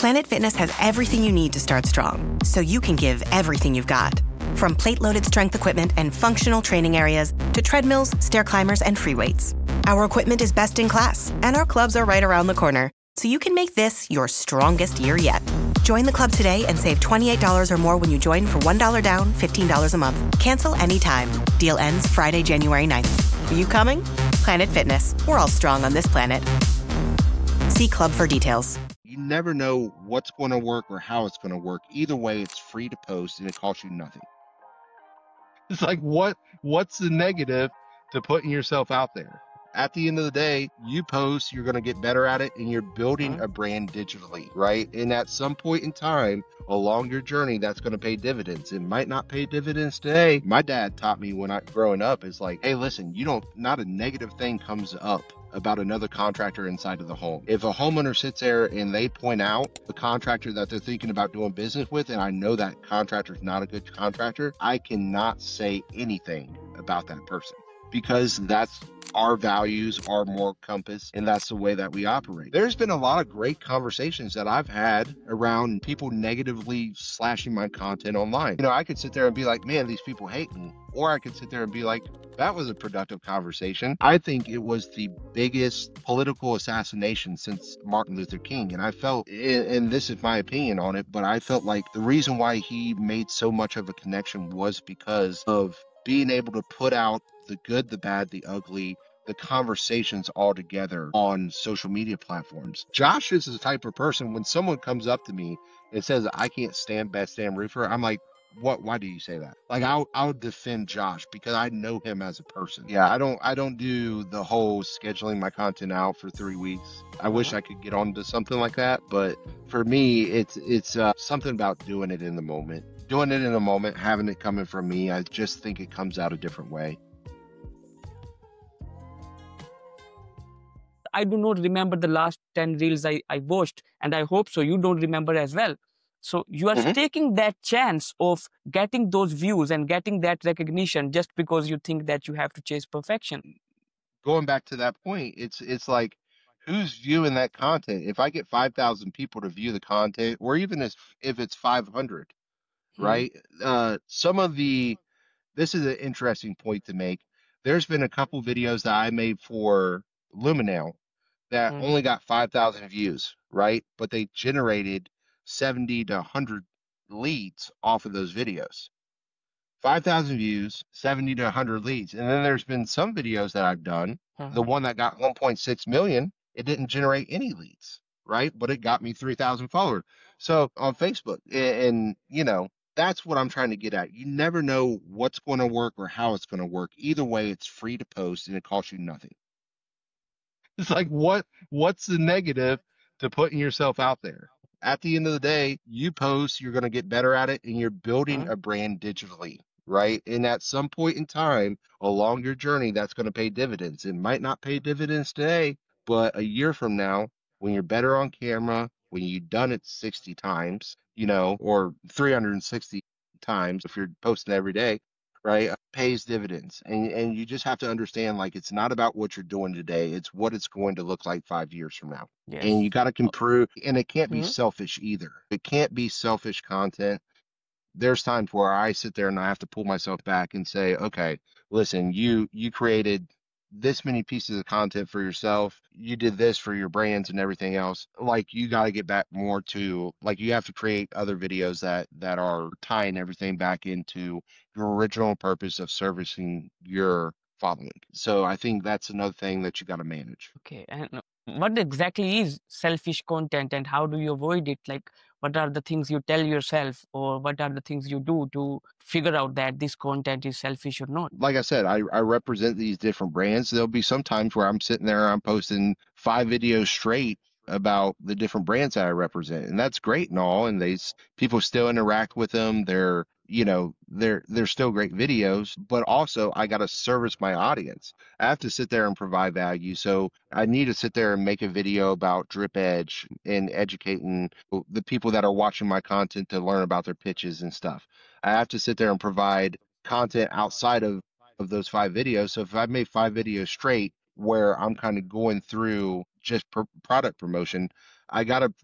Planet Fitness has everything you need to start strong, so you can give everything you've got. From plate-loaded strength equipment and functional training areas to treadmills, stair climbers, and free weights. Our equipment is best in class, and our clubs are right around the corner, so you can make this your strongest year yet. Join the club today and save $28 or more when you join for $1 down, $15 a month. Cancel anytime. Deal ends Friday, January 9th. Are you coming? Planet Fitness. We're all strong on this planet. See club for details. You never know what's going to work or how it's going to work. Either way, it's free to post and it costs you nothing. It's like, what's the negative to putting yourself out there? At the end of the day, you post, you're going to get better at it, and you're building a brand digitally, right? And at some point in time along your journey, that's going to pay dividends. It might not pay dividends today. My dad taught me when I growing up is like, hey, listen, not a negative thing comes up about another contractor inside of the home. If a homeowner sits there and they point out the contractor that they're thinking about doing business with, and I know that contractor is not a good contractor, I cannot say anything about that person because that's our values, our moral compass, and that's the way that we operate. There's been a lot of great conversations that I've had around people negatively slashing my content online. I could sit there and be like, man, these people hate me. Or I could sit there and be like, that was a productive conversation. I think it was the biggest political assassination since Martin Luther King. And I felt, and this is my opinion on it, but I felt like the reason why he made so much of a connection was because of being able to put out the good, the bad, the ugly, the conversations all together on social media platforms. Josh is the type of person, when someone comes up to me and says, I can't stand Best Damn Roofer, I'm like, what? Why do you say that? Like, I'll defend Josh because I know him as a person. Yeah, I don't do the whole scheduling my content out for 3 weeks. I wish I could get onto something like that, but for me, it's something about doing it in the moment. Doing it in the moment, having it coming from me, I just think it comes out a different way. I do not remember the last 10 reels I watched, and I hope so you don't remember as well. So you are taking that chance of getting those views and getting that recognition just because you think that you have to chase perfection. Going back to that point, it's like, who's viewing that content? If I get 5,000 people to view the content, or even if it's 500, right? This is an interesting point to make. There's been a couple videos that I made for Luminale that only got 5,000 views, right? But they generated 70 to 100 leads off of those videos. 5,000 views, 70 to 100 leads. And then there's been some videos that I've done, the one that got 1.6 million, it didn't generate any leads, right? But it got me 3,000 followers. So on Facebook, and that's what I'm trying to get at. You never know what's going to work or how it's going to work. Either way, it's free to post and it costs you nothing. It's like, what's the negative to putting yourself out there? At the end of the day, you post, you're going to get better at it, and you're building a brand digitally, right? And at some point in time along your journey, that's going to pay dividends. It might not pay dividends today, but a year from now, when you're better on camera, when you've done it 60 times, or 360 times if you're posting every day, right, pays dividends. And you just have to understand, like, it's not about what you're doing today, it's what it's going to look like 5 years from now. Yes. And you got to improve, and it can't be selfish either. It can't be selfish content. There's times where I sit there and I have to pull myself back and say, okay, listen, you created this many pieces of content for yourself. You did this for your brands and everything else. Like, you got to get back more to, like, you have to create other videos that are tying everything back into your original purpose of servicing your following. So I think that's another thing that you got to manage. Okay. And what exactly is selfish content and how do you avoid it? Like, what are the things you tell yourself, or what are the things you do to figure out that this content is selfish or not? Like I said, I represent these different brands. There'll be some times where I'm sitting there, I'm posting 5 videos straight about the different brands that I represent. And that's great and all. And people still interact with them. They're still great videos, but also I got to service my audience. I have to sit there and provide value. So I need to sit there and make a video about Drip Edge and educating the people that are watching my content to learn about their pitches and stuff. I have to sit there and provide content outside of those 5 videos. So if I made 5 videos straight where I'm kind of going through just product promotion, I got to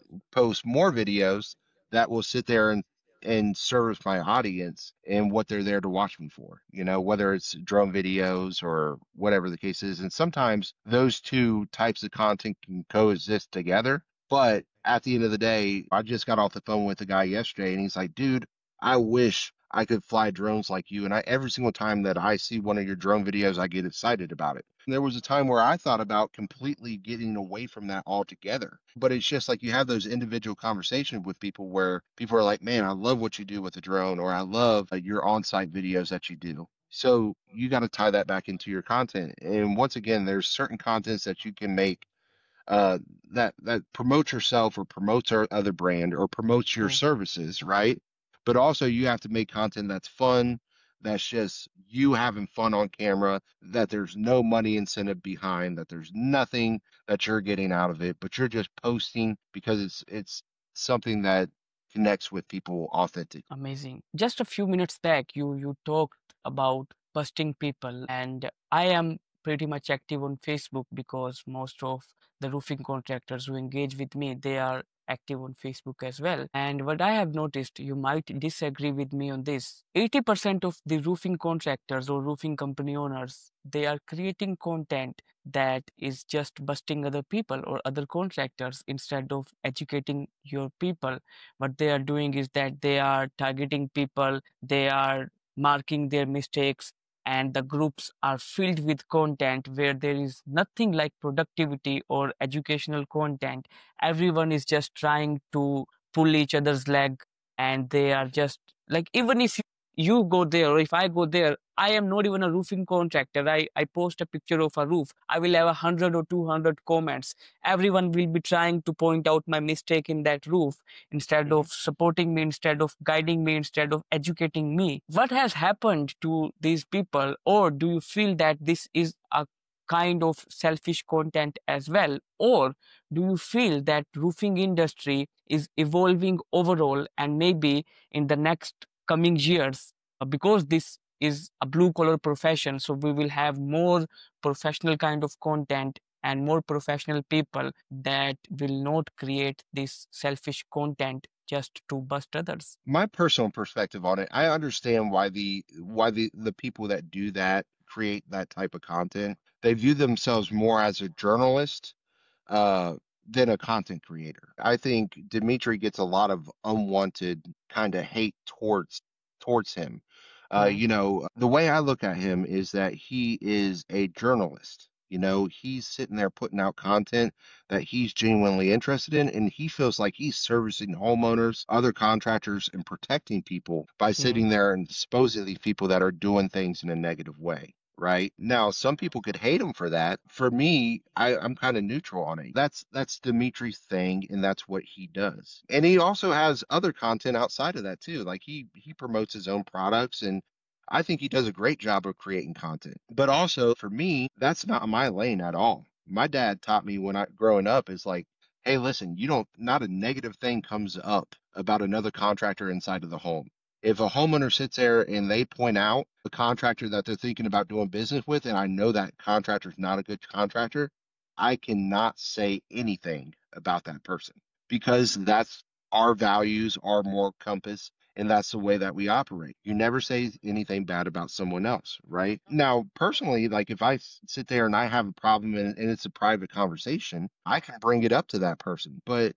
post more videos that will sit there and service my audience and what they're there to watch me for, whether it's drone videos or whatever the case is. And sometimes those two types of content can coexist together. But at the end of the day, I just got off the phone with a guy yesterday and he's like, dude, I wish I could fly drones like you. And every single time that I see one of your drone videos, I get excited about it. And there was a time where I thought about completely getting away from that altogether. But it's just like you have those individual conversations with people where people are like, man, I love what you do with the drone, or I love your on-site videos that you do. So you got to tie that back into your content. And once again, there's certain contents that you can make uh, that promotes yourself or promotes our other brand or promotes your Mm. services, right? But also you have to make content that's fun, that's just you having fun on camera, that there's no money incentive behind, that there's nothing that you're getting out of it, but you're just posting because it's something that connects with people authentically. Amazing. Just a few minutes back, you talked about busting people, and I am pretty much active on Facebook because most of the roofing contractors who engage with me, they are active on Facebook as well. And what I have noticed, you might disagree with me on this, 80% of the roofing contractors or roofing company owners, they are creating content that is just busting other people or other contractors instead of educating your people. What they are doing is that they are targeting people, they are marking their mistakes, and the groups are filled with content where there is nothing like productivity or educational content. Everyone is just trying to pull each other's leg, and they are just like, even if you go there or if I go there, I am not even a roofing contractor. I post a picture of a roof, I will have 100 or 200 comments. Everyone will be trying to point out my mistake in that roof instead of supporting me, instead of guiding me, instead of educating me. What has happened to these people? Or do you feel that this is a kind of selfish content as well? Or do you feel that roofing industry is evolving overall, and maybe in the next coming years, because this is a blue collar profession, so we will have more professional kind of content and more professional people that will not create this selfish content just to bust others. My personal perspective on it, I understand why the people that do that create that type of content. They view themselves more as a journalist uh, than a content creator. I think Dimitri gets a lot of unwanted kind of hate towards him. Mm, The way I look at him is that he is a journalist. He's sitting there putting out content that he's genuinely interested in, and he feels like he's servicing homeowners, other contractors, and protecting people by mm, sitting there and exposing these people that are doing things in a negative way. Right now, some people could hate him for that. For me, I'm kind of neutral on it. That's Dimitri's thing, and that's what he does. And he also has other content outside of that too. Like he promotes his own products, and I think he does a great job of creating content. But also for me, that's not my lane at all. My dad taught me when I growing up is like, hey, listen, you don't not a negative thing comes up about another contractor inside of the home. If a homeowner sits there and they point out a contractor that they're thinking about doing business with, and I know that contractor is not a good contractor, I cannot say anything about that person because that's our values, our moral compass, and that's the way that we operate. You never say anything bad about someone else, right? Now, personally, like if I sit there and I have a problem and it's a private conversation, I can bring it up to that person. But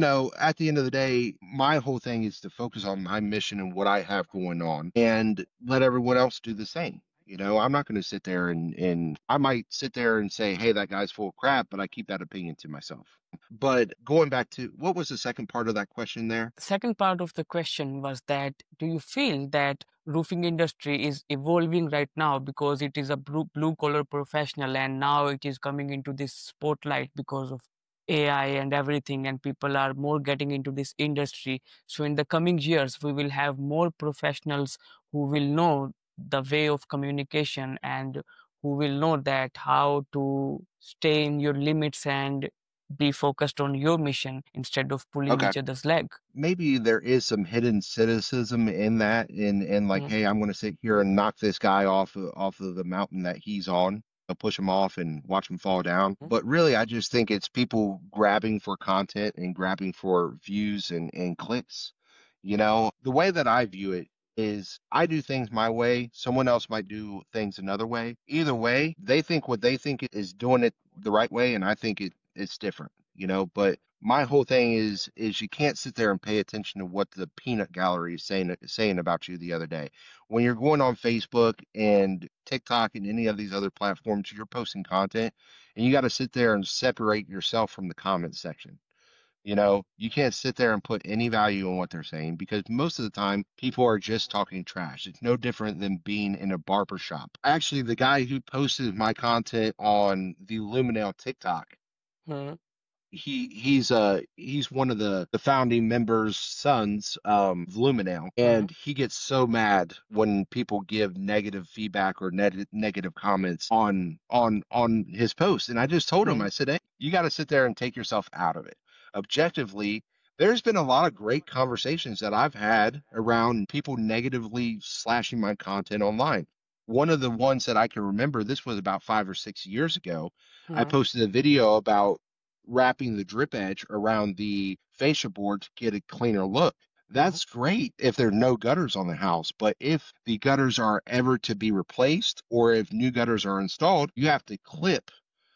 at the end of the day, my whole thing is to focus on my mission and what I have going on and let everyone else do the same. I'm not going to sit there and I might sit there and say, hey, that guy's full of crap, but I keep that opinion to myself. But going back to what was the second part of that question there? Second part of the question was that, do you feel that roofing industry is evolving right now because it is a blue collar professional, and now it is coming into this spotlight because of AI and everything, and people are more getting into this industry? So in the coming years we will have more professionals who will know the way of communication, and who will know that how to stay in your limits and be focused on your mission instead of pulling Okay. each other's leg. Maybe there is some hidden cynicism in that, and like, Mm, hey, I'm going to sit here and knock this guy off of the mountain that he's on. push them off and watch them fall down. But really, I just think it's people grabbing for content and grabbing for views and clicks. The way that I view it is I do things my way. Someone else might do things another way. Either way, they think what they think is doing it the right way, and I think it's different. But my whole thing is you can't sit there and pay attention to what the peanut gallery is saying about you the other day. When you're going on Facebook and TikTok and any of these other platforms, you're posting content, and you got to sit there and separate yourself from the comment section. You can't sit there and put any value on what they're saying because most of the time people are just talking trash. It's no different than being in a barber shop. Actually, the guy who posted my content on the Luminale TikTok, Hmm. he's one of the founding members' sons of Luminale, Hmm. and he gets so mad when people give negative feedback or negative comments on his post. And I just told him, Hmm. I said, hey, you got to sit there and take yourself out of it. Objectively, there's been a lot of great conversations that I've had around people negatively slashing my content online. One of the ones that I can remember, this was about 5 or 6 years ago. I Hmm. posted a video about wrapping the drip edge around the fascia board to get a cleaner look. Hmm. That's great if there are no gutters on the house, but if the gutters are ever to be replaced or if new gutters are installed, you have to clip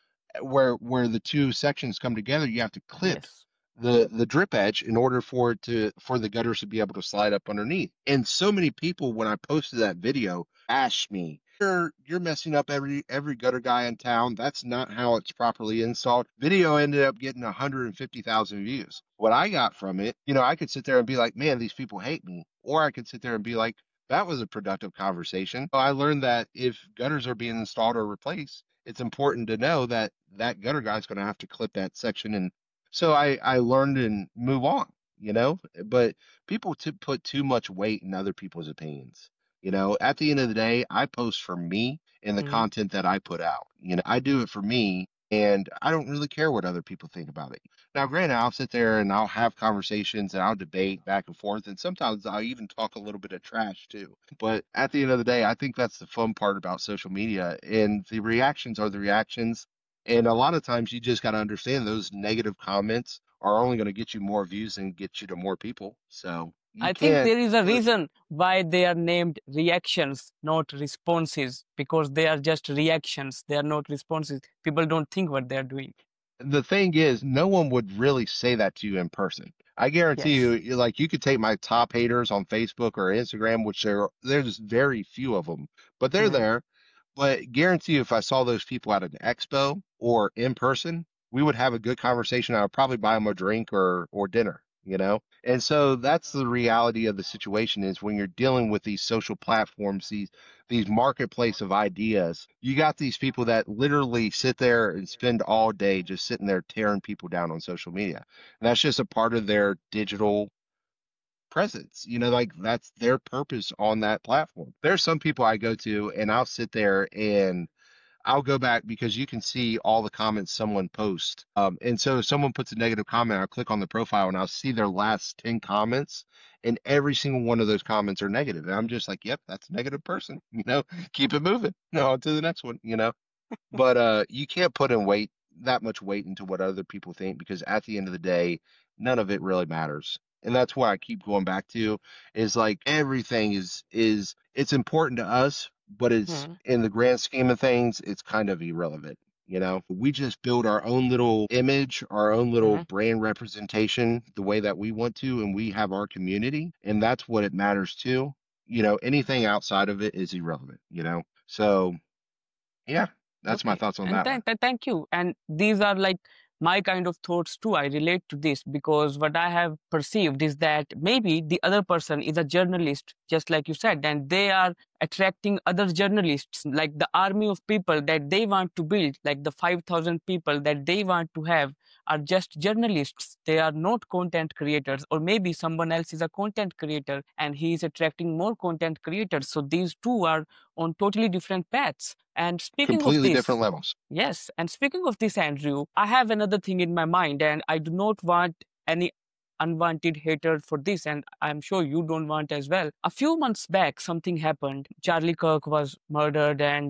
where the two sections come together. You have to clip Yes. the drip edge in order for the gutters to be able to slide up underneath. And so many people, when I posted that video, asked me, you're messing up every gutter guy in town. That's not how it's properly installed. Video ended up getting 150,000 views. What I got from it, I could sit there and be like, man, these people hate me. Or I could sit there and be like, that was a productive conversation. I learned that if gutters are being installed or replaced, it's important to know that that gutter guy's going to have to clip that section. And so I learned and move on. But people put too much weight in other people's opinions. At the end of the day, I post for me and the Hmm. content that I put out. I do it for me, and I don't really care what other people think about it. Now, granted, I'll sit there and I'll have conversations and I'll debate back and forth, and sometimes I'll even talk a little bit of trash too. But at the end of the day, I think that's the fun part about social media, and the reactions are the reactions. And a lot of times you just got to understand those negative comments are only going to get you more views and get you to more people. So you I think can't there is a put reason why they are named reactions, not responses, because they are just reactions. They are not responses. People don't think what they are doing. the thing is, no one would really say that to you in person. I guarantee you, Yes. like you could take my top haters on Facebook or Instagram, which there's very few of them, but they're Hmm. there. But guarantee you, if I saw those people at an expo or in person, we would have a good conversation. I would probably buy them a drink or dinner. And so that's the reality of the situation is when you're dealing with these social platforms, these marketplace of ideas, you got these people that literally sit there and spend all day just sitting there tearing people down on social media. And that's just a part of their digital presence. Like that's their purpose on that platform. There's some people I go to and I'll sit there and I'll go back because you can see all the comments someone posts. And so if someone puts a negative comment, I'll click on the profile and I'll see their last 10 comments, and every single one of those comments are negative. And I'm just like, yep, that's a negative person. Keep it moving. No, on to the next one. But you can't put in that much weight into what other people think because at the end of the day, none of it really matters. And that's why I keep going back to is like everything is it's important to us, but it's Hmm. in the grand scheme of things, it's kind of irrelevant. We just build our own little image, our own little Hmm. brand representation the way that we want to, and we have our community, and that's what it matters to. Anything outside of it is irrelevant. So yeah, that's my Okay. thoughts on And that one. thank you. And these are like my kind of thoughts too. I relate to this because what I have perceived is that maybe the other person is a journalist, just like you said, and they are attracting other journalists, like the army of people that they want to build, like the 5,000 people that they want to have are just journalists. They are not content creators, or maybe someone else is a content creator and he is attracting more content creators. So these two are on totally different paths. And speaking of Completely different this, levels. yes, and speaking of this, Andrew, I have another thing in my mind, and I do not want any unwanted hatred for this, and I'm sure you don't want as well. A few months back, something happened. Charlie Kirk was murdered, and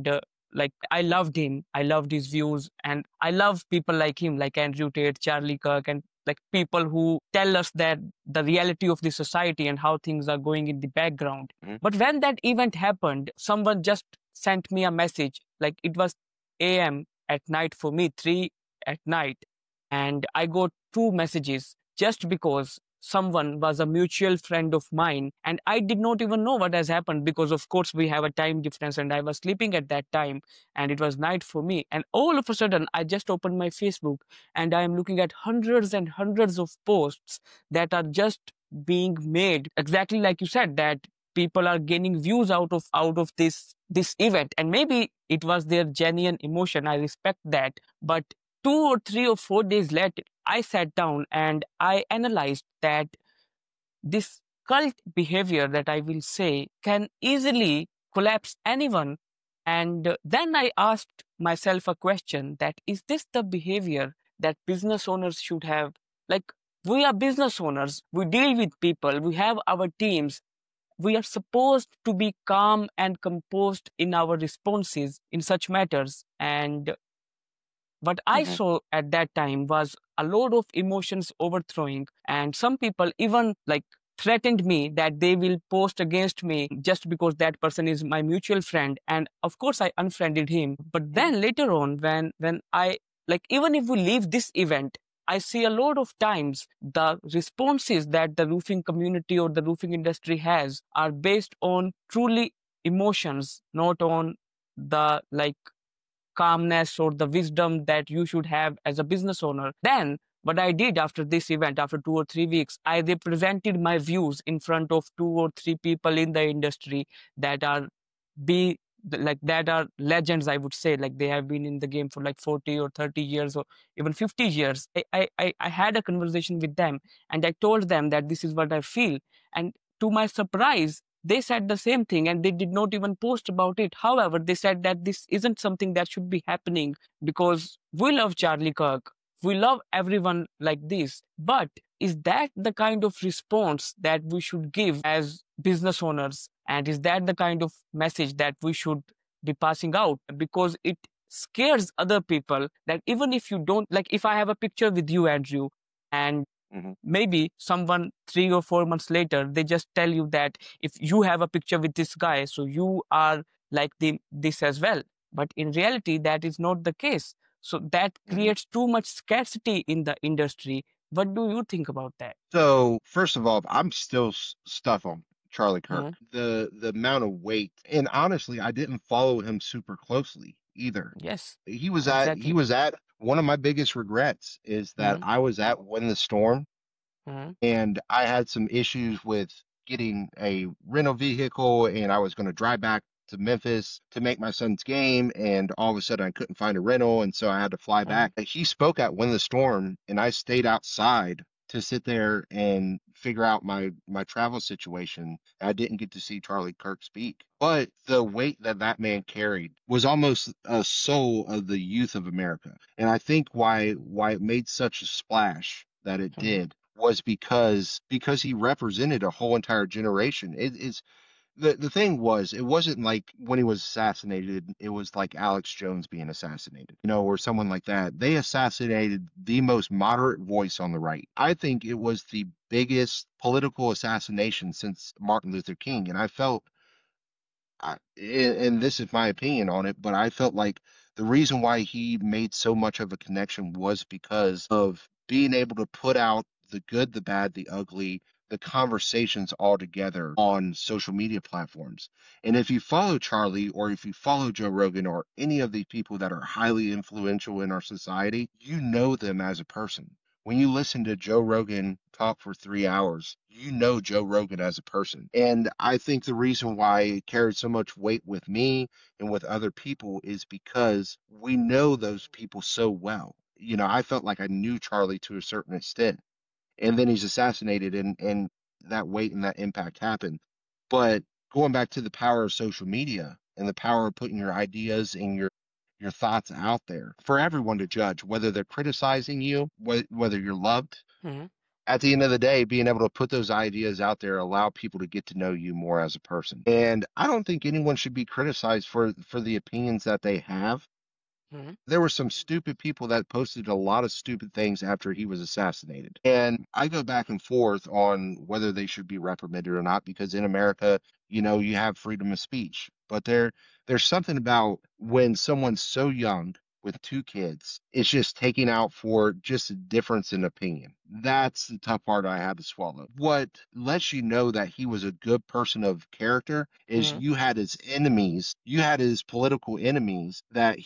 like I loved him. I loved his views, and I love people like him, like Andrew Tate, Charlie Kirk, and like people who tell us that the reality of the society and how things are going in the background. Mhm. But when that event happened, someone just sent me a message. Like it was AM at night for me, 3 at night. And I got 2 messages just because someone was a mutual friend of mine. And I did not even know what has happened because, of course, we have a time difference and I was sleeping at that time and it was night for me. And all of a sudden, I just opened my Facebook and I am looking at hundreds and hundreds of posts that are just being made exactly like you said, that people are gaining views out of this event. And maybe it was their genuine emotion. I respect that. But 2 or 3 or 4 days later, I sat down and I analyzed that this cult behavior, that I will say, can easily collapse anyone. And then I asked myself a question, that is this the behavior that business owners should have? Like, we are business owners, we deal with people, we have our teams. We are supposed to be calm and composed in our responses in such matters. And what I Mhm. saw at that time was a load of emotions overthrowing, and some people even like threatened me that they will post against me just because that person is my mutual friend. And of course, I unfriended him. But then later on, when I like, even if we leave this event, I see a lot of times the responses that the roofing community or the roofing industry has are based on truly emotions, not on the like calmness or the wisdom that you should have as a business owner. Then, what I did after this event, after 2 or 3 weeks, I represented my views in front of 2 or 3 people in the industry that are be like that are legends, I would say. Like they have been in the game for like 40 or 30 years or even 50 years. I had a conversation with them and I told them that this is what I feel. And to my surprise, they said the same thing and they did not even post about it. However, they said that this isn't something that should be happening because we love Charlie Kirk. We love everyone like this. But is that the kind of response that we should give as business owners? And is that the kind of message that we should be passing out? Because it scares other people that even if you don't, like if I have a picture with you, Andrew, and Mhm. maybe someone 3 or 4 months later, they just tell you that if you have a picture with this guy, so you are like this as well. But in reality, that is not the case. So that Mhm. creates too much scarcity in the industry. What do you think about that? So first of all, I'm still stuck on Charlie Kirk. Mhm. The amount of weight, and honestly, I didn't follow him super closely either. Yes, He exactly. was at one of my biggest regrets is that Mhm. I was at Win the Storm Mhm. and I had some issues with getting a rental vehicle and I was going to drive back to Memphis to make my son's game and all of a sudden I couldn't find a rental and so I had to fly Mhm. back. He spoke at Win the Storm and I stayed outside to sit there and figure out my travel situation. I didn't get to see Charlie Kirk speak, but the weight that that man carried was almost a soul of the youth of America. And I think why it made such a splash that it Mhm. did was because he represented a whole entire generation. It is the thing was it wasn't like when he was assassinated, it was like Alex Jones being assassinated, or someone like that. They assassinated the most moderate voice on the right. I think it was the biggest political assassination since Martin Luther King, and I felt and this is my opinion on it, but I felt like the reason why he made so much of a connection was because of being able to put out the good, the bad, the ugly, the conversations all together on social media platforms. And if you follow Charlie or if you follow Joe Rogan or any of these people that are highly influential in our society, you know them as a person. When you listen to Joe Rogan talk for 3 hours, you know Joe Rogan as a person. And I think the reason why it carried so much weight with me and with other people is because we know those people so well. I felt like I knew Charlie to a certain extent. And then he's assassinated and that weight and that impact happened. But going back to the power of social media and the power of putting your ideas and your thoughts out there for everyone to judge whether they're criticizing you, whether you're loved, Mhm. at the end of the day, being able to put those ideas out there allow people to get to know you more as a person. And I don't think anyone should be criticized for the opinions that they have. Mhm. There were some stupid people that posted a lot of stupid things after he was assassinated. And I go back and forth on whether they should be reprimanded or not, because in America, you have freedom of speech. But there's something about when someone's so young with two kids, it's just taking out for just a difference in opinion. That's the tough part I had to swallow. What lets you know that he was a good person of character is Mhm. you had his enemies, you had his political enemies that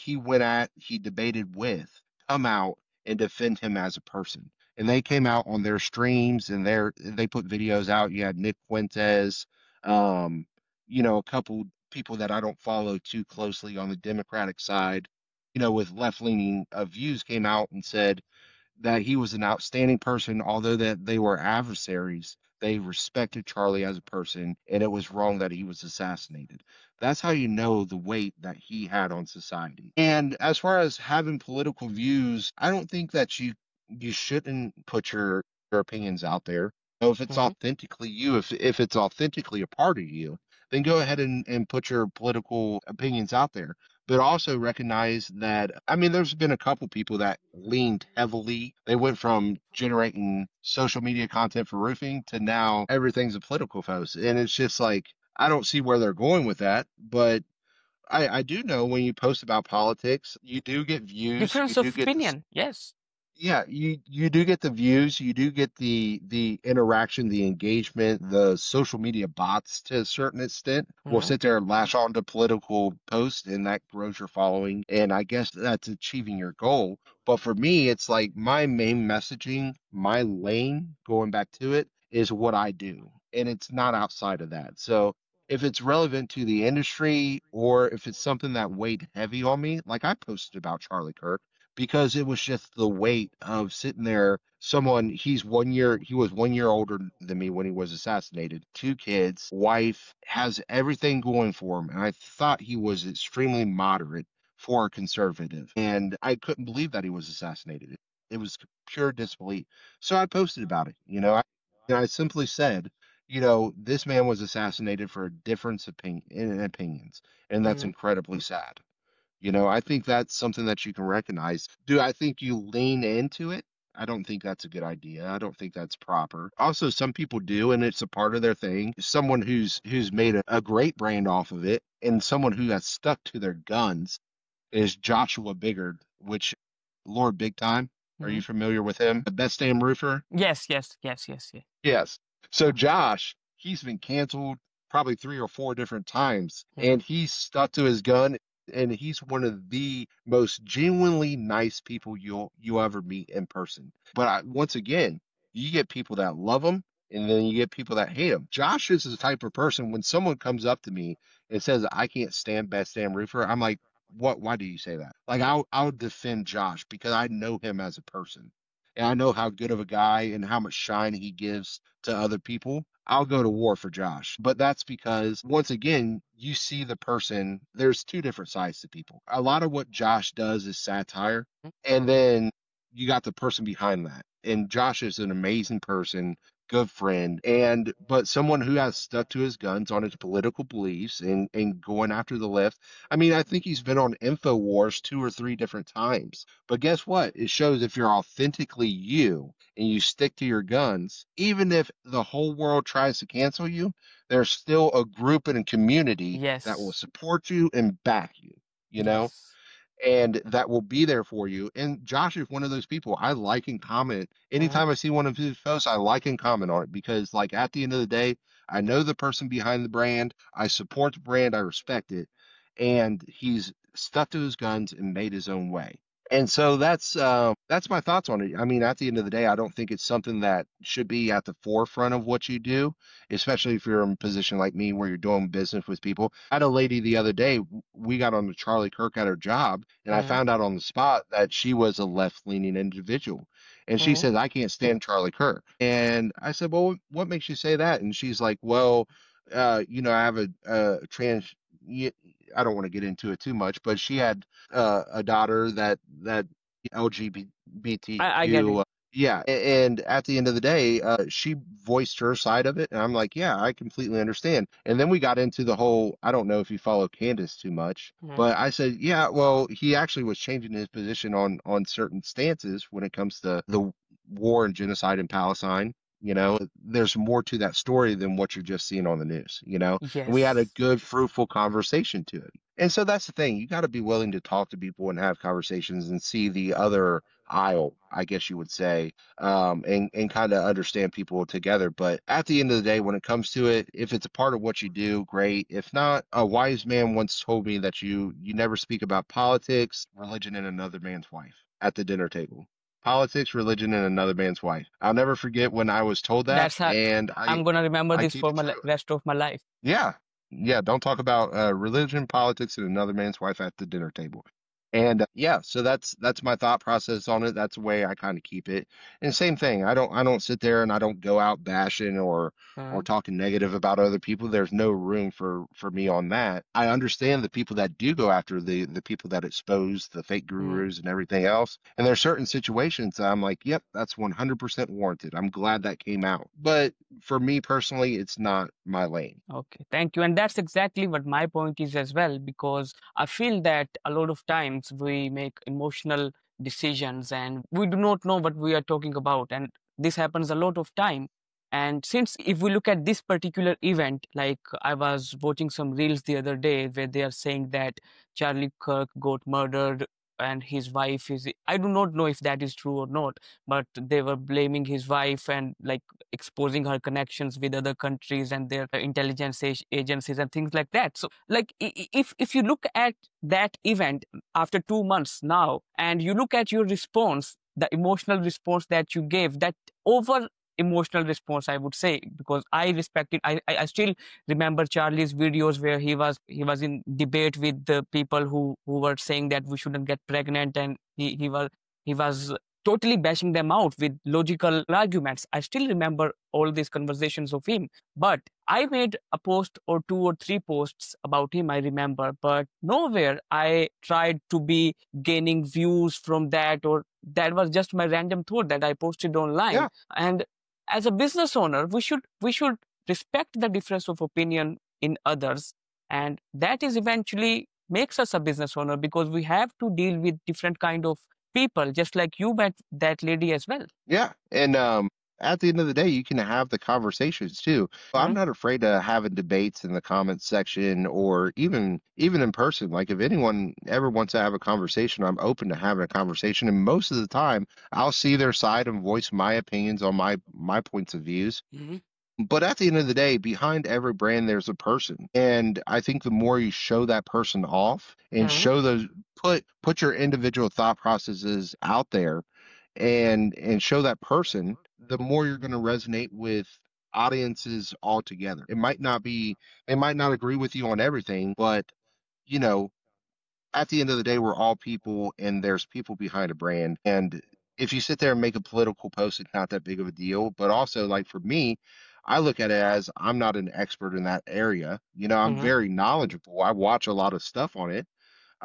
he debated with, come out and defend him as a person. And they came out on their streams and they put videos out. You had Nick Fuentes, um, a couple people that I don't follow too closely on the Democratic side, with left-leaning views, came out and said that he was an outstanding person, although that they were adversaries. They respected Charlie as a person, and it was wrong that he was assassinated. That's how you know the weight that he had on society. And as far as having political views, I don't think that you shouldn't put your opinions out there. If it's Mhm. authentically you, if it's authentically a part of you, then go ahead and put your political opinions out there, but also recognize that, I mean, there's been a couple people that leaned heavily. They went from generating social media content for roofing to now everything's a political post. And it's just like, I don't see where they're going with that. But I do know when you post about politics, you do get views, you Difference do of get the opinion. Yes. yeah, you do get the views, you do get the interaction, the engagement, the social media bots to a certain extent will Mhm. sit there and lash on to political posts, and that grows your following. And I guess that's achieving your goal. But for me, it's like my main messaging, my lane, going back to it, is what I do. And it's not outside of that. So if it's relevant to the industry or if it's something that weighed heavy on me, like I posted about Charlie Kirk because it was just the weight of sitting there. He was 1 year older than me when he was assassinated. Two kids, wife, has everything going for him. And I thought he was extremely moderate for a conservative. And I couldn't believe that he was assassinated. It was pure disbelief. So I posted about it. I simply said, this man was assassinated for a difference in opinions, and that's Mhm. incredibly sad. I think that's something that you can recognize. Do I think you lean into it? I don't think that's a good idea. I don't think that's proper. Also, some people do, and it's a part of their thing. Someone who's made a great brand off of it, and someone who has stuck to their guns is Joshua Biggard, which Lord Big Time. Are you Mhm. familiar with him? The best damn roofer? Yes. Yes. Yes. Yes. Yes. Yes. So Josh, he's been canceled probably three or four different times, Mhm. and he's stuck to his gun. And he's one of the most genuinely nice people you'll ever meet in person. But once again, you get people that love him, and then you get people that hate him. Josh is the type of person when someone comes up to me and says I can't stand Best Damn Roofer, I'm like, what? Why do you say that? Like I'll defend Josh because I know him as a person. And I know how good of a guy and how much shine he gives to other people. I'll go to war for Josh. But that's because, once again, you see the person. There's two different sides to people. A lot of what Josh does is satire. And then you got the person behind that. And Josh is an amazing person, good friend, but someone who has stuck to his guns on his political beliefs and going after the left. I mean, I think he's been on InfoWars two or three different times. But guess what? It shows if you're authentically you and you stick to your guns, even if the whole world tries to cancel you, there's still a group and a community that will Yes. support you and back you, you know? Yes. And that will be there for you. And Josh is one of those people I like and comment. Mhm. Anytime I see one of his posts, I like and comment on it because, like, at the end of the day, I know the person behind the brand. I support the brand. I respect it. And he's stuck to his guns and made his own way. And so that's my thoughts on it. I mean, at the end of the day, I don't think it's something that should be at the forefront of what you do, especially if you're in a position like me where you're doing business with people. I had a lady the other day, we got on the Charlie Kirk at her job, and I Mhm. found out on the spot that she was a left-leaning individual. And she Mhm. says, I can't stand Charlie Kirk. And I said, well, what makes you say that? And she's like, well, I have a trans. I don't want to get into it too much, but she had a daughter that I get LGBTQ it. Yeah, and at the end of the day, she voiced her side of it, and I'm like, yeah, I completely understand. And then we got into the whole, I don't know if you follow Candace too much, Mhm. but I said, yeah, well, he actually was changing his position on certain stances when it comes to the war and genocide in Palestine. There's more to that story than what you're just seeing on the news, and we had a Yes. good, fruitful conversation to it. And so that's the thing. You got to be willing to talk to people and have conversations and see the other aisle, I guess you would say, and kind of understand people together. But at the end of the day, when it comes to it, if it's a part of what you do, great. If not, a wise man once told me that you never speak about politics, religion, and another man's wife at the dinner table. Politics, religion, and another man's wife. I'll never forget when I was told that, That's how and I'm gonna remember I this keep for it my true. rest of my life. Yeah. Yeah. Don't talk about religion, politics, and another man's wife at the dinner table. And yeah, so that's my thought process on it. That's the way I kind of keep it. And same thing. I don't sit there and I don't go out bashing or Uh, talking negative about other people. There's no room for me on that. I understand the people that do go after the people that expose the fake mm. gurus and everything else. And there's certain situations that I'm like, yep, that's 100% warranted. I'm glad that came out. But for me personally, it's not my lane. Okay, thank you. And that's exactly what my point is as well, because I feel that a lot of times we make emotional decisions and we do not know what we are talking about. And this happens a lot of time. And since if we look at this particular event, like I was watching some reels the other day where they are saying that Charlie Kirk got murdered and his wife is, I do not know if that is true or not, but they were blaming his wife and like exposing her connections with other countries and their intelligence agencies and things like that. So, like, if you look at that event after 2 months now, and you look at your response, the emotional response that you gave, that over emotional response, I would say, because I respected. I still remember Charlie's videos where he was in debate with the people who were saying that we shouldn't get pregnant, and he was totally bashing them out with logical arguments. I still remember all these conversations of him. But I made a post or two or three posts about him, I remember, but nowhere I tried to be gaining views from that, or that was just my random thought that I posted online. Yeah. And as a business owner, we should respect the difference of opinion in others. And that is eventually makes us a business owner because we have to deal with different kind of people, just like you met that lady as well. Yeah. And at the end of the day, you can have the conversations too. I'm Hmm? not afraid of having debates in the comments section or even in person. Like if anyone ever wants to have a conversation, I'm open to having a conversation. And most of the time, I'll see their side and voice my opinions on my points of views. Hmm? But at the end of the day, behind every brand, there's a person. And I think the more you show that person off and Hmm? show those put your individual thought processes out there and show that person, the more you're going to resonate with audiences altogether. They might not agree with you on everything, but you know, at the end of the day, we're all people and there's people behind a brand. And if you sit there and make a political post, it's not that big of a deal. But also, like for me, I look at it as I'm not an expert in that area. I'm Hmm? very knowledgeable. I watch a lot of stuff on it.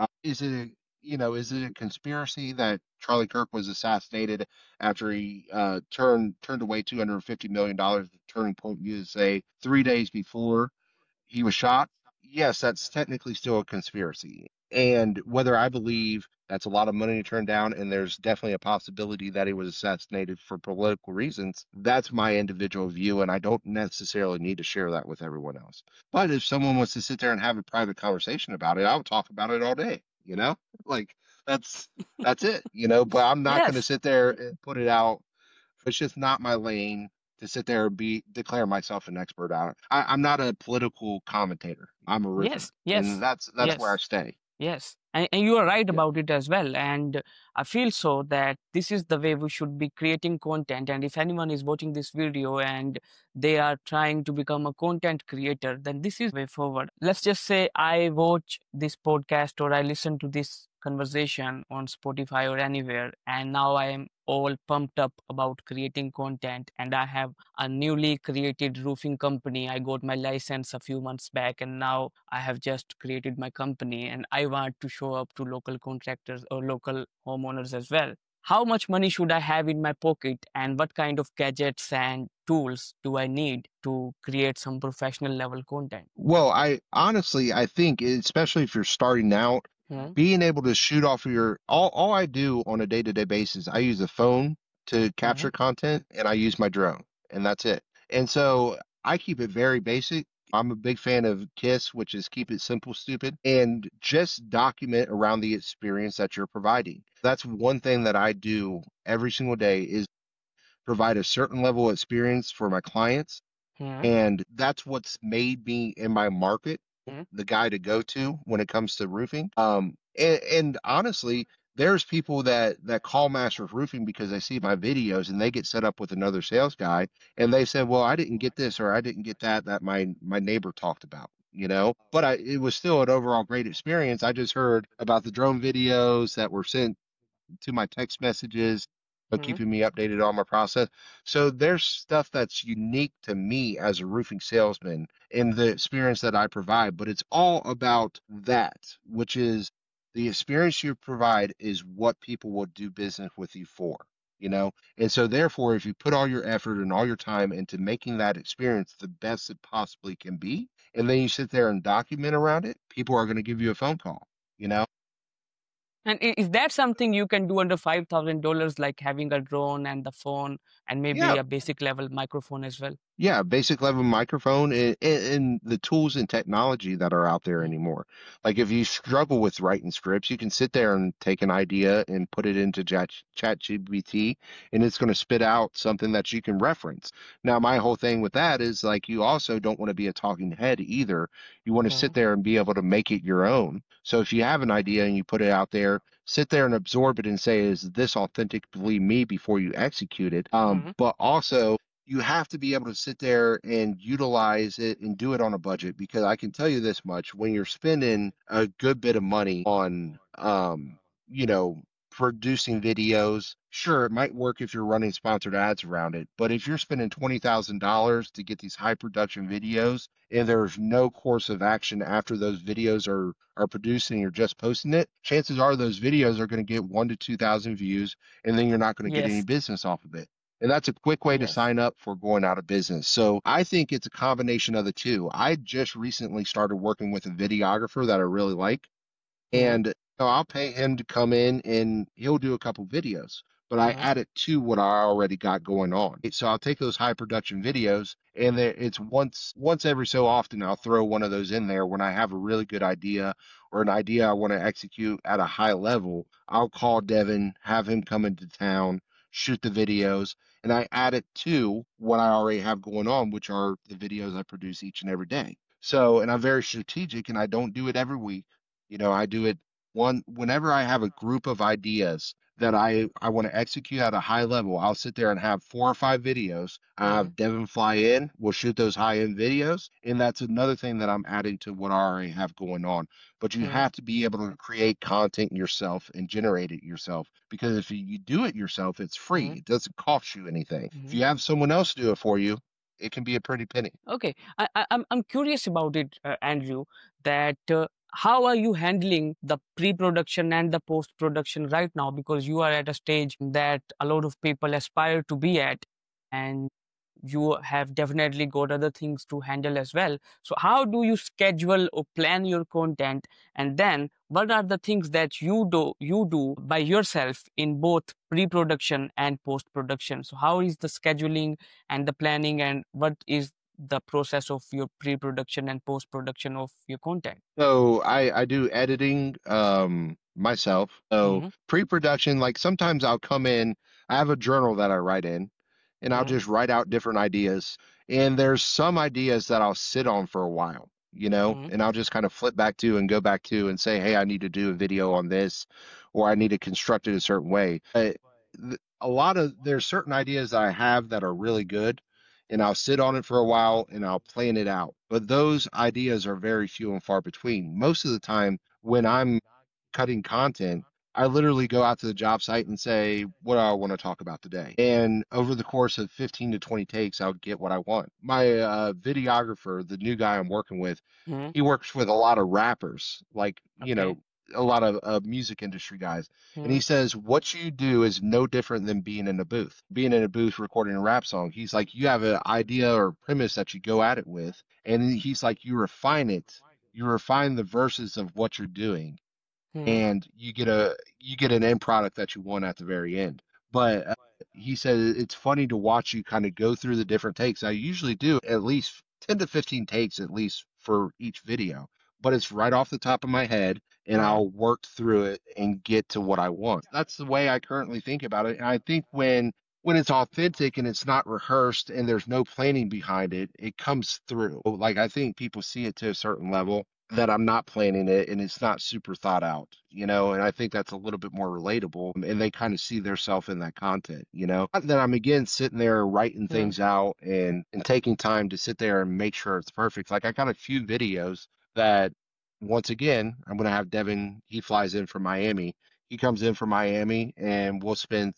Is it a conspiracy that Charlie Kirk was assassinated after he turned away $250 million to Turning Point USA 3 days before he was shot? Yes, that's technically still a conspiracy. And whether I believe that's a lot of money to turn down, and there's definitely a possibility that he was assassinated for political reasons, that's my individual view, and I don't necessarily need to share that with everyone else. But if someone wants to sit there and have a private conversation about it, I would talk about it all day, you know? Like that's that's it. But I'm not going to Yes, sit there and put it out. It's just not my lane to sit there and be declare myself an expert on it. I'm not a political commentator. I'm a roofer, yes, and yes, that's where I yes. stay. Yes, and you are right Yeah. about it as well. And I feel so that this is the way we should be creating content. And if anyone is watching this video and they are trying to become a content creator, then this is way forward. Let's just say I watch this podcast or I listen to this conversation on Spotify or anywhere, and now I am all pumped up about creating content. And I have a newly created roofing company. I got my license a few months back, and now I have just created my company and I want to show up to local contractors or local homeowners as well. how much money should I have in my pocket, and what kind of gadgets and tools do I need to create some professional level content? Well, I honestly, I think, especially if you're starting out, Hmm. being able to shoot off of all I do on a day-to-day basis, I use a phone to Hmm. capture content and I use my drone, and that's it. And so I keep it very basic. I'm a big fan of KISS, which is keep it simple, stupid, and just document around the experience that you're providing. That's one thing that I do every single day is provide a certain level of experience for my clients, Hmm. and that's what's made me in my market Hmm. the guy to go to when it comes to roofing. And honestly, there's people that call Masters Roofing because they see my videos and they get set up with another sales guy and they said, "Well, I didn't get this or I didn't get that my neighbor talked about." But it was still an overall great experience. I just heard about the drone videos that were sent to my text messages, Hmm. keeping me updated on my process. So there's stuff that's unique to me as a roofing salesman in the experience that I provide, but it's all about that, which is the experience you provide is what people will do business with you for, you know? And so therefore, if you put all your effort and all your time into making that experience the best it possibly can be, and then you sit there and document around it, people are going to give you a phone call, you know? And is that something you can do under $5,000, like having a drone and the phone and maybe Yeah, a basic level microphone as well? yeah, basic level microphone and the tools and technology that are out there Mm. anymore. Like if you struggle with writing scripts, you can sit there and take an idea and put it into ChatGPT, and it's going to spit out something that you can reference. Now, my whole thing with that is like you also don't want to be a talking head either. You want to sit Mm. there and be able to make it your own. So if you have an idea and you put it out there, sit there and absorb it and say, is this authentically me before you execute it? Mm. But also you have to be able to sit there and utilize it and do it on a budget because I can tell you this much, when you're spending a good bit of money on you know producing videos, sure it might work if you're running sponsored ads around it, but if you're spending $20,000 to get these high production videos and there's no course of action after those videos are produced and you're just posting it, chances are those videos are going to get 1 to 2 thousand views and then you're not going to get any Yes. business off of it. And that's a quick way to Yes. sign up for going out of business. So I think it's a combination of the two. I just recently started working with a videographer that I really like. Mm. And I'll pay him to come in and he'll do a couple videos, but I Mm. add it to what I already got going on. So I'll take those high production videos and it's once every so often I'll throw one of those in there when I have a really good idea or an idea I want to execute at a high level. I'll call Devin, have him come into town, shoot the videos, and I add it to what I already have going on, which are the videos I produce each and every day. So, and I'm very strategic and I don't do it every week. I do it whenever I have a group of ideas that I want to execute at a high level. I'll sit there and have 4 or 5 videos. I Mm. have Devin fly in. We'll shoot those high end videos, and that's another thing that I'm adding to what I already have going on. But you Mm. have to be able to create content yourself and generate it yourself because if you do it yourself, it's free. Mm. It doesn't cost you anything. If Mm. you have someone else do it for you, it can be a pretty penny. Okay, I'm curious about it, Andrew. That how are you handling the pre-production and the post-production right now? Because you are at a stage that a lot of people aspire to be at, and you have definitely got other things to handle as well. So how do you schedule or plan your content? And then what are the things that you do by yourself in both pre-production and post-production? So how is the scheduling and the planning, and what is the process of your pre-production and post-production of your content? So I do editing myself. So Mm-hmm. pre-production, like sometimes I'll come in, I have a journal that I write in, and I'll Mm-hmm. just write out different ideas. And there's some ideas that I'll sit on for a while, Mm-hmm. and I'll just kind of flip back to and go back to and say, hey, I need to do a video on this, or I need to construct it a certain way. There's certain ideas that I have that are really good and I'll sit on it for a while and I'll plan it out. But those ideas are very few and far between. Most of the time, when I'm cutting content, I literally go out to the job site and say, what do I want to talk about today? And over the course of 15 to 20 takes, I'll get what I want. My videographer, the new guy I'm working with, Mm-hmm. he works with a lot of rappers, like, Okay. a lot of music industry guys, and Hmm. he says what you do is no different than being in a booth. Being in a booth recording a rap song. He's like, you have an idea or premise that you go at it with, and he's like, you refine it. You refine the verses of what you're doing, Hmm. and you get an end product that you want at the very end. But he said it's funny to watch you kind of go through the different takes. I usually do at least 10 to 15 takes at least for each video, but it's right off the top of my head and Hmm. I'll work through it and get to what I want. That's the way I currently think about it. And I think when it's authentic and it's not rehearsed and there's no planning behind it, it comes through. Like I think people see it to a certain level that I'm not planning it and it's not super thought out, and I think that's a little bit more relatable and they kind of see themselves in that content, Not that I'm again sitting there writing Hmm. things out and taking time to sit there and make sure it's perfect. Like I got a few videos that once again, I'm gonna have Devin, he flies in from Miami. He comes in from Miami and we'll spend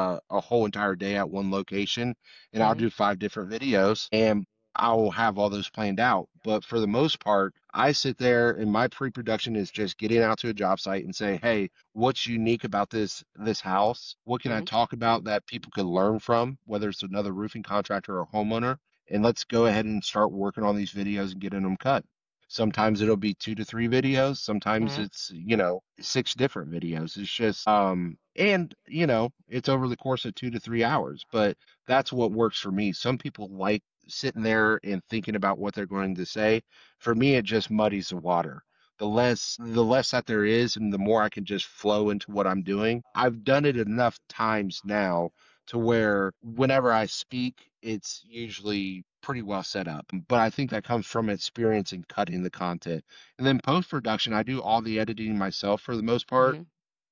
a whole entire day at one location and I'll Hmm. do 5 different videos and I will have all those planned out. But for the most part, I sit there and my pre-production is just getting out to a job site and say, hey, what's unique about this house? What can I Hmm. talk about that people could learn from, whether it's another roofing contractor or homeowner? And let's go ahead and start working on these videos and getting them cut. Sometimes it'll be 2 to 3 videos. Sometimes Hmm. it's, 6 different videos. It's just, and, it's over the course of 2 to 3 hours, but that's what works for me. Some people like sitting there and thinking about what they're going to say. For me, it just muddies the water. The less that there is, and the more I can just flow into what I'm doing. I've done it enough times now to where whenever I speak, it's usually pretty well set up. But I think that comes from experience in cutting the content. And then post production, I do all the editing myself for the most part. Hmm.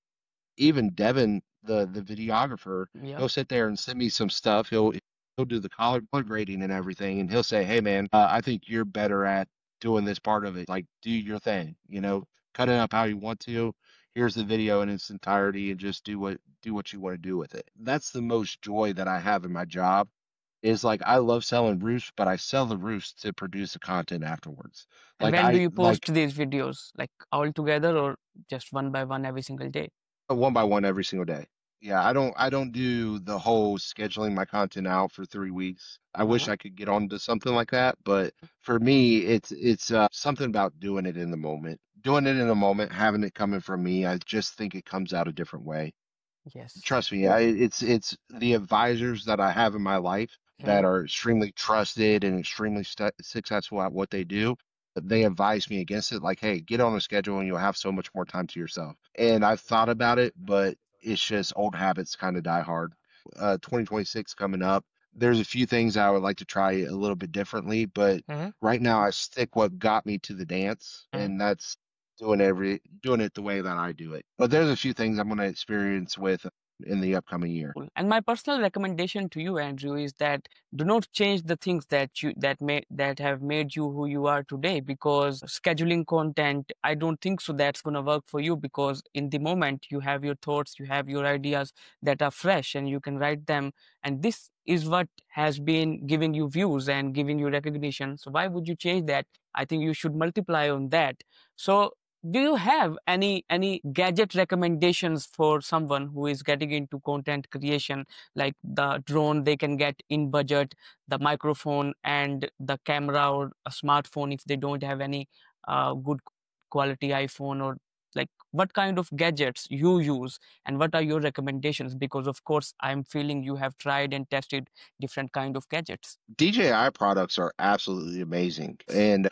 Even Devin, the videographer, Yeah. he'll sit there and send me some stuff. He'll do the color grading and everything, and he'll say, "Hey man, I think you're better at doing this part of it. Like, do your thing. Cut it up how you want to. Here's the video in its entirety, and just do what you want to do with it." That's the most joy that I have in my job. Is like I love selling roofs, but I sell the roofs to produce the content afterwards. And Like when do I you like post these videos? Like all together or just one by one every single day? one by one every single day. Yeah, I don't do the whole scheduling my content out for 3 weeks. I wish Hmm. I could get onto something like that, but for me, it's something about doing it in the moment. Doing it in the moment, having it coming from me, I just think it comes out a different way. Yes. Trust me, it's the advisors that I have in my life that Hmm. are extremely trusted and extremely successful at what they do. They advise me against it, like, hey, get on a schedule and you'll have so much more time to yourself. And I've thought about it, but it's just old habits kind of die hard. 2026 coming up. There's a few things I would like to try a little bit differently, but Hmm. right now I stick what got me to the dance, and that's doing it the way that I do it. But there's a few things I'm going to experience with in the upcoming year. Cool. And my personal recommendation to you, Andrew, is that do not change the things that have made you who you are today. Because scheduling content, I don't think so that's gonna work for you. Because in the moment, you have your thoughts, you have your ideas that are fresh, and you can write them. And this is what has been giving you views and giving you recognition. So why would you change that? I think you should multiply on that. So do you have any gadget recommendations for someone who is getting into content creation, like the drone they can get in budget, the microphone and the camera, or a smartphone if they don't have any good quality iPhone? Or like what kind of gadgets you use and what are your recommendations? Because of course I'm feeling you have tried and tested different kind of gadgets. DJI products are absolutely amazing, and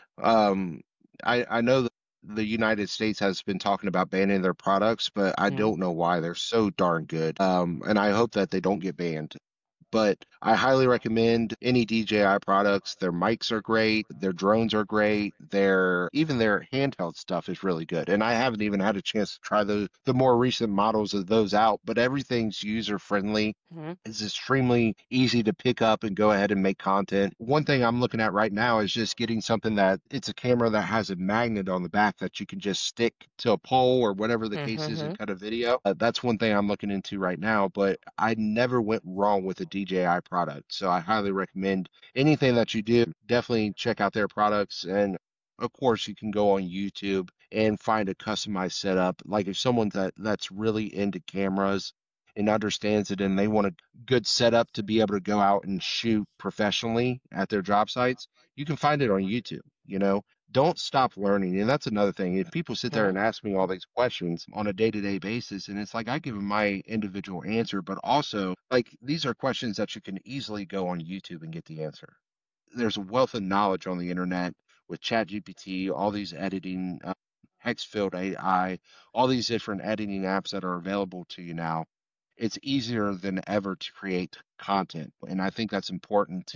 I know that the United States has been talking about banning their products, but I Mm, don't know why they're so darn good. And I hope that they don't get banned. But I highly recommend any DJI products. Their mics are great, their drones are great, their handheld stuff is really good. And I haven't even had a chance to try the more recent models of those out, but everything's user friendly. mm, It's extremely easy to pick up and go ahead and make content. One thing I'm looking at right now is just getting something that it's a camera that has a magnet on the back that you can just stick to a pole or whatever the case is and mm, cut a video. That's one thing I'm looking into right now, but I never went wrong with a DJI product. So I highly recommend anything that you do, definitely check out their products. And of course, you can go on YouTube and find a customized setup. Like if someone that's really into cameras and understands it and they want a good setup to be able to go out and shoot professionally at their job sites, you can find it on YouTube, you know. Don't stop learning. And that's another thing. If people sit there Yeah. and ask me all these questions on a day-to-day basis, and it's like I give them my individual answer, but also like these are questions that you can easily go on YouTube and get the answer. There's a wealth of knowledge on the internet with ChatGPT, all these editing, Hexfield AI, all these different editing apps that are available to you now. It's easier than ever to create content, and I think that's important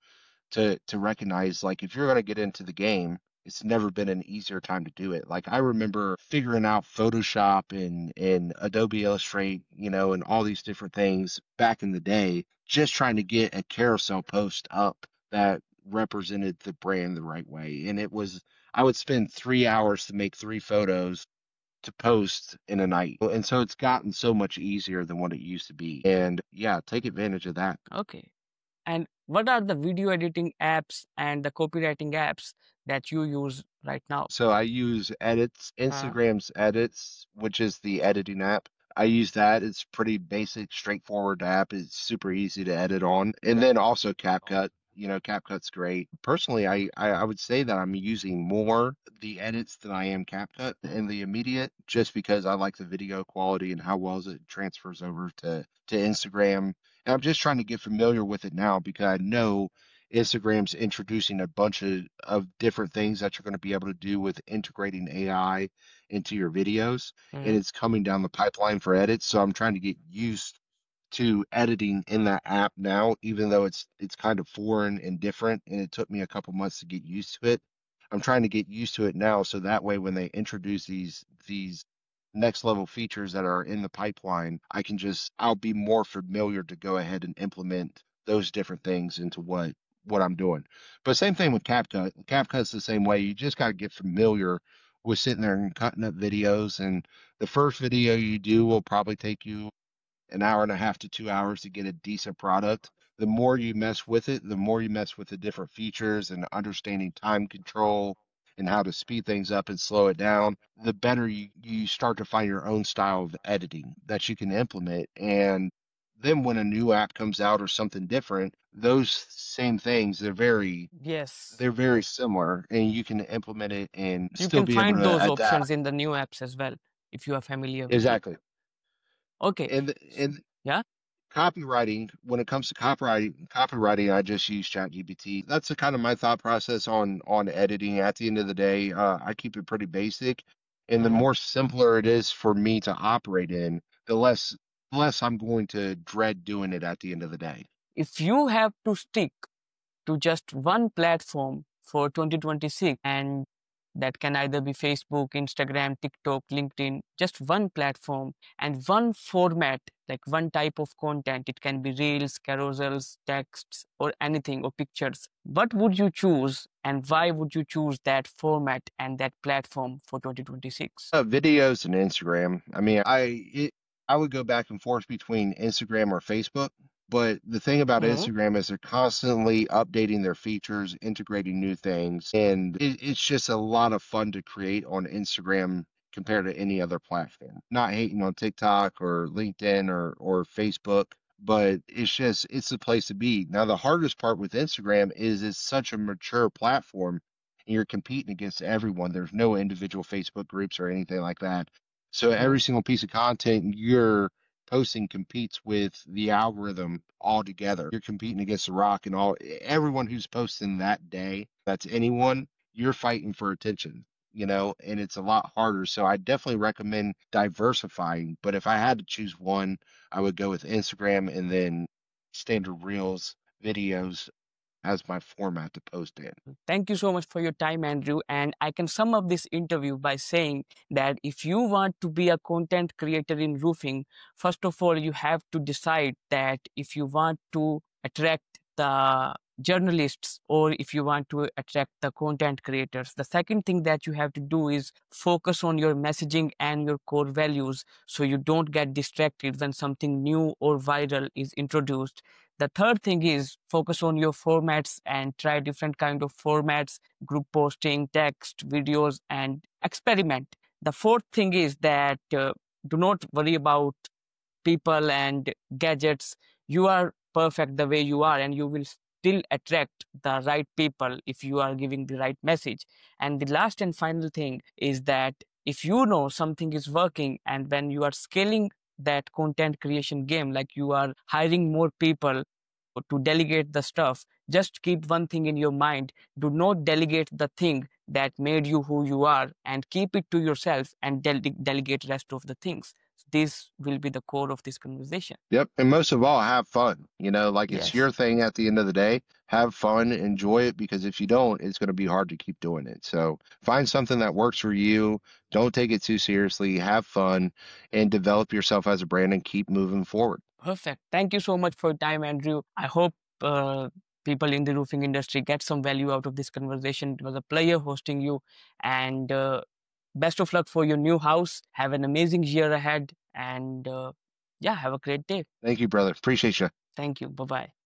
to recognize. Like if you're going to get into the game, it's never been an easier time to do it. Like I remember figuring out Photoshop and Adobe Illustrate, you know, and all these different things back in the day, just trying to get a carousel post up that represented the brand the right way. And it was, I would spend 3 hours to make 3 photos to post in a night. And so it's gotten so much easier than what it used to be. And yeah, take advantage of that. Okay. And what are the video editing apps and the copywriting apps that you use right now? So I use Edits, Uh, Instagram's Edits, which is the editing app. I use that. It's pretty basic, straightforward app. It's super easy to edit on. And then also CapCut. You know, CapCut's great. Personally, I would say that I'm using more the edits than I am CapCut in the immediate, just because I like the video quality and how well it transfers over to Instagram. And I'm just trying to get familiar with it now because I know Instagram's introducing a bunch of different things that you're going to be able to do with integrating AI into your videos, and mhm. it's coming down the pipeline for edits. So I'm trying to get used to editing in that app now, even though it's kind of foreign and different, and it took me a couple months to get used to it. I'm trying to get used to it now, so that way when they introduce these next level features that are in the pipeline, I'll be more familiar to go ahead and implement those different things into what I'm doing. But same thing with CapCut. CapCut's the same way. You just got to get familiar with sitting there and cutting up videos. And the first video you do will probably take you an hour and a half to 2 hours to get a decent product. The more you mess with it, the more you mess with the different features and understanding time control and how to speed things up and slow it down, the better you start to find your own style of editing that you can implement. And then when a new app comes out or something different, those same things, Yes. they're very similar and you can implement it and You still can be able find to those adapt. options in the new apps as well if you are familiar with it. Exactly. Okay. And Yeah. copywriting, when it comes to copywriting, I just use ChatGPT. That's the kind of my thought process on editing. At the end of the day, I keep it pretty basic, and the Mhm. more simpler it is for me to operate in, the less I'm going to dread doing it at the end of the day. If you have to stick to just one platform for 2026, and that can either be Facebook, Instagram, TikTok, LinkedIn, just one platform and one format, like one type of content. It can be reels, carousels, texts, or anything, or pictures. What would you choose, and why would you choose that format and that platform for 2026? Videos and Instagram. I mean, I would go back and forth between Instagram or Facebook. But the thing about Mhm. Instagram is they're constantly updating their features, integrating new things, and it's just a lot of fun to create on Instagram compared to any other platform. Not hating on TikTok or LinkedIn or Facebook, but it's the place to be. Now, the hardest part with Instagram is it's such a mature platform and you're competing against everyone. There's no individual Facebook groups or anything like that. So Mhm. every single piece of content you're posting competes with the algorithm altogether. You're competing against The Rock and everyone who's posting that day. That's anyone. You're fighting for attention, you know, and it's a lot harder. So I definitely recommend diversifying. But if I had to choose one, I would go with Instagram and then standard reels, videos as my format to post in. Thank you so much for your time, Andrew. And I can sum up this interview by saying that if you want to be a content creator in roofing, first of all, you have to decide that if you want to attract the journalists or if you want to attract the content creators. The second thing that you have to do is focus on your messaging and your core values so you don't get distracted when something new or viral is introduced. The third thing is focus on your formats and try different kind of formats, group posting, text, videos, and experiment. The fourth thing is that do not worry about people and gadgets. You are perfect the way you are, and you will still attract the right people if you are giving the right message. And the last and final thing is that if you know something is working, and when you are scaling that content creation game, like you are hiring more people to delegate the stuff, just keep one thing in your mind: do not delegate the thing that made you who you are, and keep it to yourself, and delegate rest of the things. This will be the core of this conversation. Yep. And most of all, have fun. Like it's Yes. your thing at the end of the day. Have fun, enjoy it, because if you don't, it's going to be hard to keep doing it. So find something that works for you. Don't take it too seriously. Have fun and develop yourself as a brand and keep moving forward. Perfect. Thank you so much for your time, Andrew. I hope people in the roofing industry get some value out of this conversation. It was a pleasure hosting you, and best of luck for your new house. Have an amazing year ahead, and yeah, have a great day. Thank you, brother. Appreciate you. Thank you. Bye-bye.